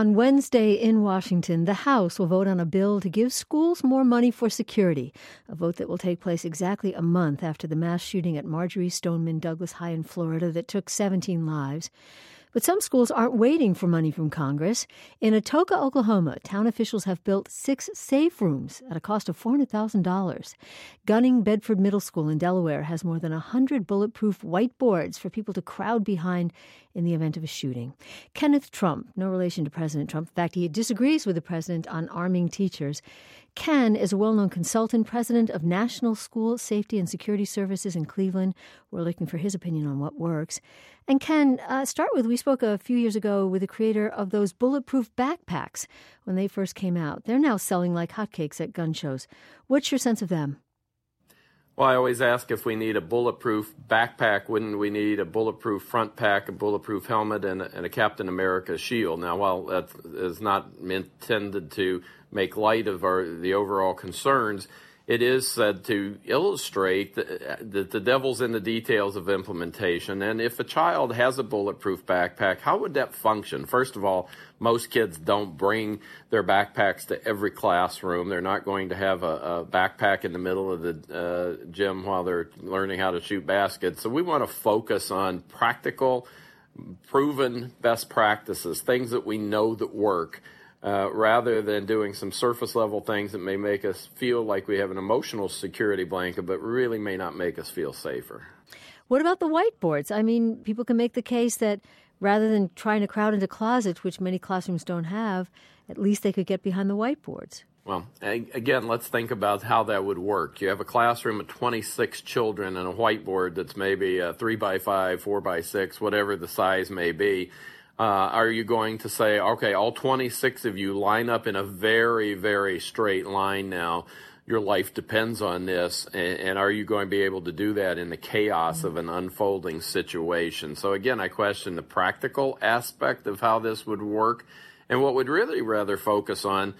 On Wednesday in Washington, the House will vote on a bill to give schools more money for security, a vote that will take place exactly a month after the mass shooting at Marjory Stoneman Douglas High in Florida that took 17 lives. But some schools aren't waiting for money from Congress. In Atoka, Oklahoma, town officials have built 6 safe rooms at a cost of $400,000. Gunning Bedford Middle School in Delaware has more than 100 bulletproof whiteboards for people to crowd behind in the event of a shooting. Kenneth Trump, no relation to President Trump. In fact, he disagrees with the president on arming teachers. Ken is a well-known consultant, president of National School Safety and Security Services in Cleveland. We're looking for his opinion on what works. And Ken, start with, we spoke a few years ago with the creator of those bulletproof backpacks when they first came out. They're now selling like hotcakes at gun shows. What's your sense of them? Well, I always ask if we need a bulletproof backpack, wouldn't we need a bulletproof front pack, a bulletproof helmet, and a Captain America shield? Now, while that is not intended to make light of the overall concerns, it is said to illustrate that the devil's in the details of implementation. And if a child has a bulletproof backpack, how would that function? First of all, most kids don't bring their backpacks to every classroom. They're not going to have a backpack in the middle of the gym while they're learning how to shoot baskets. So we want to focus on practical, proven best practices, things that we know that work. Rather than doing some surface-level things that may make us feel like we have an emotional security blanket, but really may not make us feel safer. What about the whiteboards? I mean, people can make the case that rather than trying to crowd into closets, which many classrooms don't have, at least they could get behind the whiteboards. Well, again, let's think about how that would work. You have a classroom of 26 children and a whiteboard that's maybe 3x5, 4x6, whatever the size may be. Are you going to say, okay, all 26 of you line up in a very, very straight line now? Your life depends on this. And are you going to be able to do that in the chaos of an unfolding situation? So again, I question the practical aspect of how this would work. And what we'd really rather focus on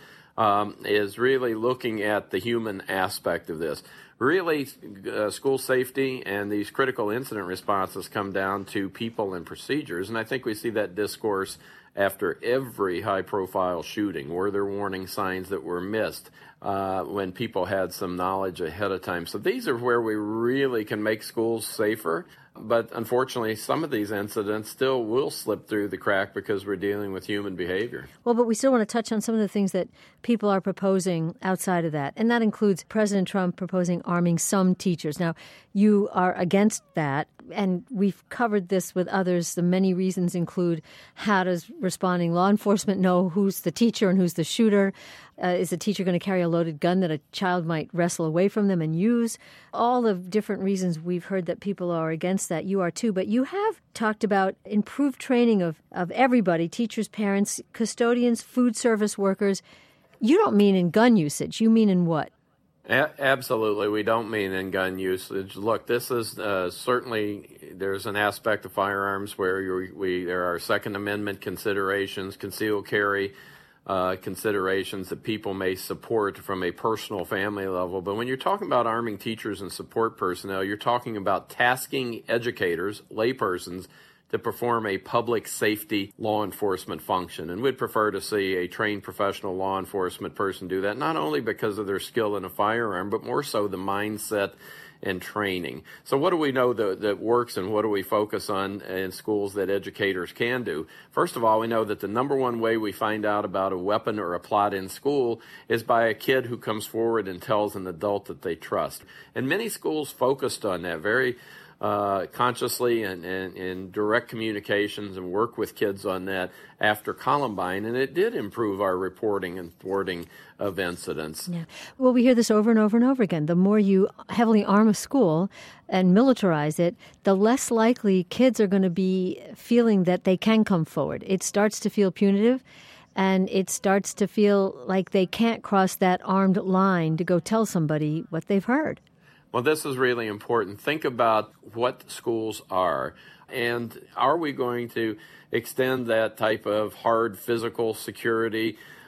is really looking at the human aspect of this. Really, school safety and these critical incident responses come down to people and procedures, and I think we see that discourse after every high-profile shooting. Were there warning signs that were missed when people had some knowledge ahead of time? So these are where we really can make schools safer. But unfortunately, some of these incidents still will slip through the crack because we're dealing with human behavior. Well, but we still want to touch on some of the things that people are proposing outside of that. And that includes President Trump proposing arming some teachers. Now, you are against that. And we've covered this with others. The many reasons include how does responding law enforcement know who's the teacher and who's the shooter? Is the teacher going to carry a loaded gun that a child might wrestle away from them and use? All the different reasons we've heard that people are against that. You are too. But you have talked about improved training of everybody, teachers, parents, custodians, food service workers. You don't mean in gun usage. You mean in what? Absolutely. We don't mean in gun usage. Look, this is certainly, there's an aspect of firearms where there are Second Amendment considerations, concealed carry considerations that people may support from a personal family level. But when you're talking about arming teachers and support personnel, you're talking about tasking educators, laypersons, to perform a public safety law enforcement function. And we'd prefer to see a trained professional law enforcement person do that, not only because of their skill in a firearm, but more so the mindset and training. So what do we know that works, and what do we focus on in schools that educators can do? First of all, we know that the number one way we find out about a weapon or a plot in school is by a kid who comes forward and tells an adult that they trust. And many schools focused on that very consciously and in direct communications and work with kids on that after Columbine, and it did improve our reporting and thwarting of incidents. Yeah. Well, we hear this over and over and over again. The more you heavily arm a school and militarize it, the less likely kids are going to be feeling that they can come forward. It starts to feel punitive, and it starts to feel like they can't cross that armed line to go tell somebody what they've heard. Well, this is really important. Think about what schools are, and are we going to extend that type of hard physical security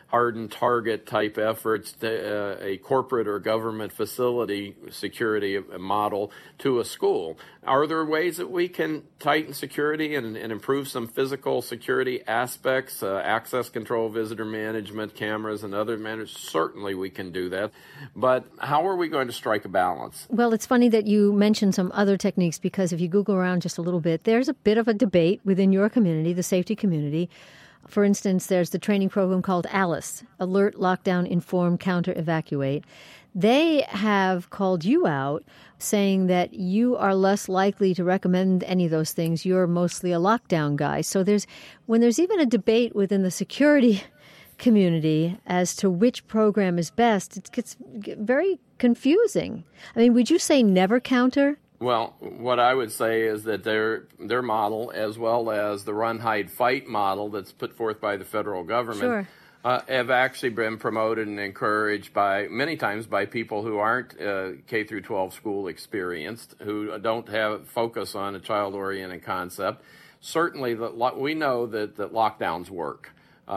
hardened target type efforts, a corporate or government facility security model to a school. Are there ways that we can tighten security and improve some physical security aspects, access control, visitor management, cameras, and other management? Certainly we can do that. But how are we going to strike a balance? Well, it's funny that you mentioned some other techniques, because if you Google around just a little bit, there's a bit of a debate within your community, the safety community. For instance, there's the training program called ALICE, Alert, Lockdown, Inform, Counter, Evacuate. They have called you out, saying that you are less likely to recommend any of those things. You're mostly a lockdown guy. So when there's even a debate within the security community as to which program is best, it gets very confusing. I mean, would you say never counter? Well, what I would say is that their model, as well as the run, hide, fight model that's put forth by the federal government, Sure. Have actually been promoted and encouraged many times by people who aren't K through 12 school experienced, who don't have focus on a child-oriented concept. Certainly, we know that lockdowns work.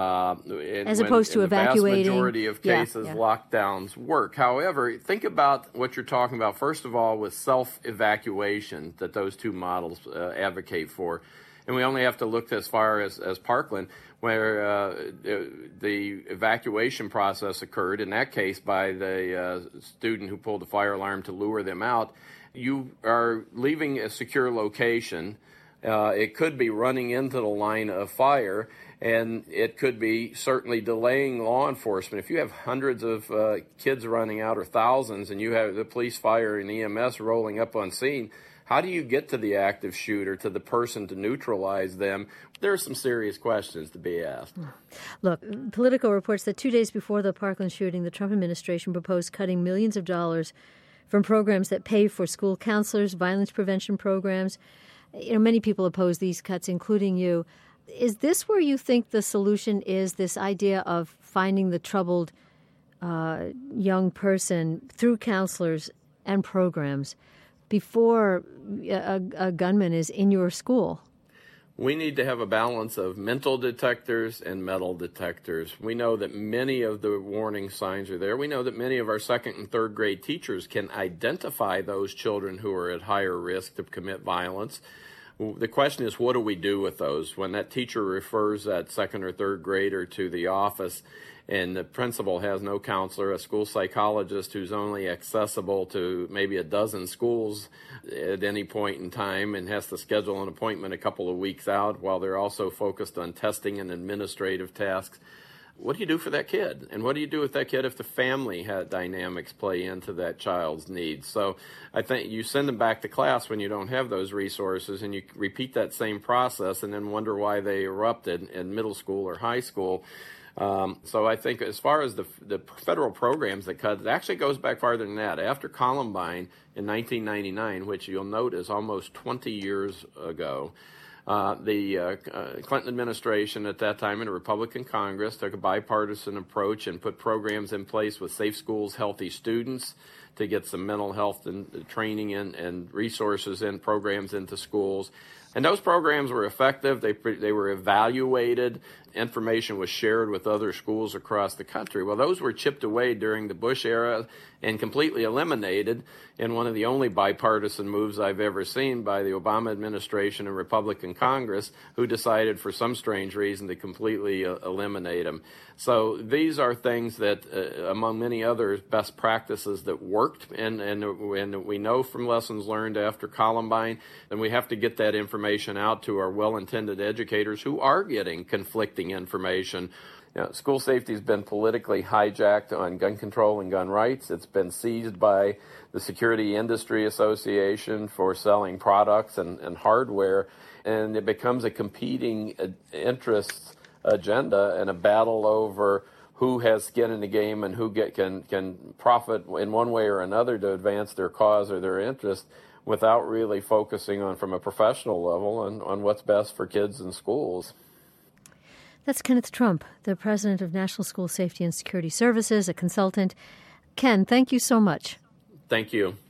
As opposed to evacuating. The vast majority of cases, lockdowns work. However, think about what you're talking about, first of all, with self-evacuation that those two models advocate for. And we only have to look as far as Parkland, where the evacuation process occurred, in that case by the student who pulled the fire alarm to lure them out. You are leaving a secure location. It could be running into the line of fire, and it could be certainly delaying law enforcement. If you have hundreds of kids running out or thousands, and you have the police, fire, and EMS rolling up on scene, how do you get to the active shooter, to the person to neutralize them? There are some serious questions to be asked. Look, Politico reports that 2 days before the Parkland shooting, the Trump administration proposed cutting millions of dollars from programs that pay for school counselors, violence prevention programs. You know, many people oppose these cuts, including you. Is this where you think the solution is, this idea of finding the troubled young person through counselors and programs before a gunman is in your school? We need to have a balance of mental detectors and metal detectors. We know that many of the warning signs are there. We know that many of our second and third grade teachers can identify those children who are at higher risk to commit violence. The question is, what do we do with those? When that teacher refers that second or third grader to the office and the principal has no counselor, a school psychologist who's only accessible to maybe a dozen schools at any point in time and has to schedule an appointment a couple of weeks out while they're also focused on testing and administrative tasks. What do you do for that kid? And what do you do with that kid if the family dynamics play into that child's needs? So I think you send them back to class when you don't have those resources, and you repeat that same process and then wonder why they erupted in middle school or high school. So I think as far as the federal programs that cut, it actually goes back farther than that. After Columbine in 1999, which you'll note is almost 20 years ago, the Clinton administration at that time and a Republican Congress took a bipartisan approach and put programs in place with Safe Schools, Healthy Students to get some mental health and training and resources and programs into schools. And those programs were effective. They were evaluated. Information was shared with other schools across the country. Well, those were chipped away during the Bush era and completely eliminated in one of the only bipartisan moves I've ever seen by the Obama administration and Republican Congress, who decided for some strange reason to completely eliminate them. So these are things that, among many other best practices that worked, and we know from lessons learned after Columbine, and we have to get that information out to our well-intended educators who are getting conflicting information. You know, school safety has been politically hijacked on gun control and gun rights. It's been seized by the Security Industry Association for selling products and hardware, and it becomes a competing interests agenda and a battle over who has skin in the game and who can profit in one way or another to advance their cause or their interest, without really focusing on, from a professional level, on what's best for kids in schools. That's Kenneth Trump, the president of National School Safety and Security Services, a consultant. Ken, thank you so much. Thank you.